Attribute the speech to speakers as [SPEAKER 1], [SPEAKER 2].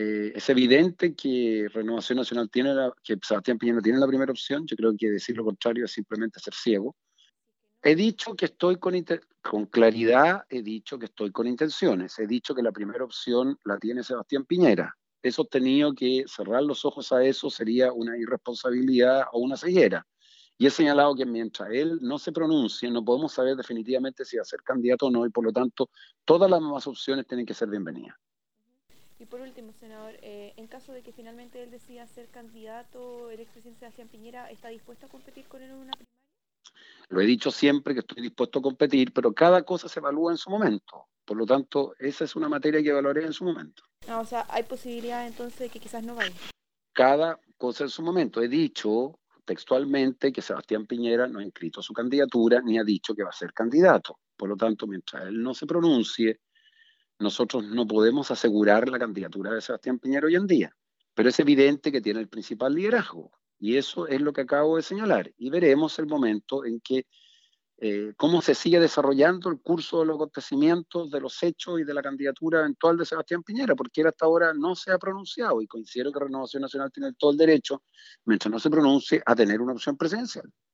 [SPEAKER 1] Es evidente que Renovación Nacional que Sebastián Piñera tiene la primera opción. Yo creo que decir lo contrario es simplemente ser ciego. He dicho que estoy con claridad, he dicho que estoy con intenciones. He dicho que la primera opción la tiene Sebastián Piñera. He sostenido que cerrar los ojos a eso sería una irresponsabilidad o una ceguera. Y he señalado que mientras él no se pronuncie, no podemos saber definitivamente si va a ser candidato o no, y por lo tanto, todas las demás opciones tienen que ser bienvenidas.
[SPEAKER 2] Y por último, senador, en caso de que finalmente él decida ser candidato, el expresidente Sebastián Piñera, ¿está dispuesto a competir con él en una primaria?
[SPEAKER 1] Lo he dicho siempre que estoy dispuesto a competir, pero cada cosa se evalúa en su momento. Por lo tanto, esa es una materia que evaluaré en su momento.
[SPEAKER 2] O sea, hay posibilidad entonces de que quizás no vaya.
[SPEAKER 1] Cada cosa en su momento. He dicho textualmente que Sebastián Piñera no ha inscrito su candidatura ni ha dicho que va a ser candidato. Por lo tanto, mientras él no se pronuncie, nosotros no podemos asegurar la candidatura de Sebastián Piñera hoy en día. Pero es evidente que tiene el principal liderazgo. Y eso es lo que acabo de señalar. Y veremos el momento en que cómo se sigue desarrollando el curso de los acontecimientos, de los hechos y de la candidatura eventual de Sebastián Piñera, porque él hasta ahora no se ha pronunciado y considero que Renovación Nacional tiene todo el derecho, mientras no se pronuncie, a tener una opción presidencial.